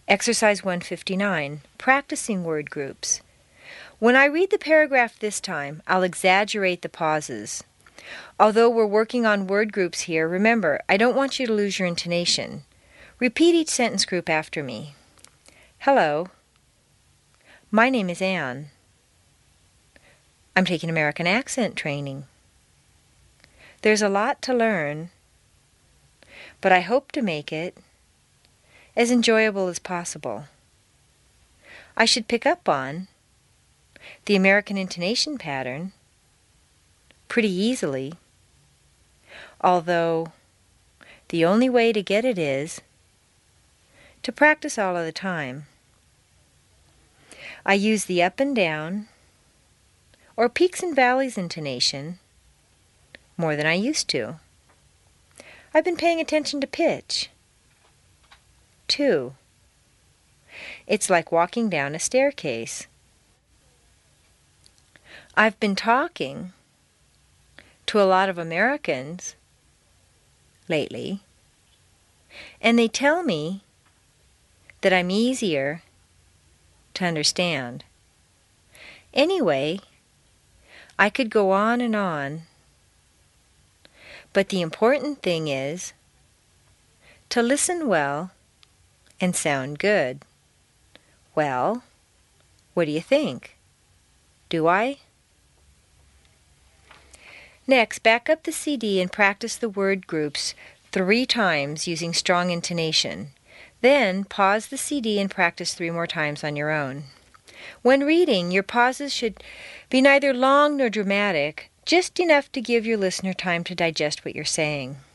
Exercise 159, Practicing Word Groups. When I read the paragraph this time, I'll exaggerate the pauses. Although we're working on word groups here, remember, I don't want you to lose your intonation. Repeat each sentence group after me. Hello. My name is Anne. I'm taking American accent training. There's a lot to learn, but I hope to make it as enjoyable as possible. I should pick up on the American intonation pattern pretty easily, although the only way to get it is to practice all of the time. I use the up and down or peaks and valleys intonation more than I used to. I've been paying attention to pitch, too. It's like walking down a staircase. I've been talking to a lot of Americans lately, and they tell me that I'm easier to understand. Anyway, I could go on, but the important thing is to listen well and sound good. Well, what do you think? Do I? Next, back up the CD and practice the word groups 3 times using strong intonation. Then pause the CD and practice 3 more times on your own. When reading, your pauses should be neither long nor dramatic, just enough to give your listener time to digest what you're saying.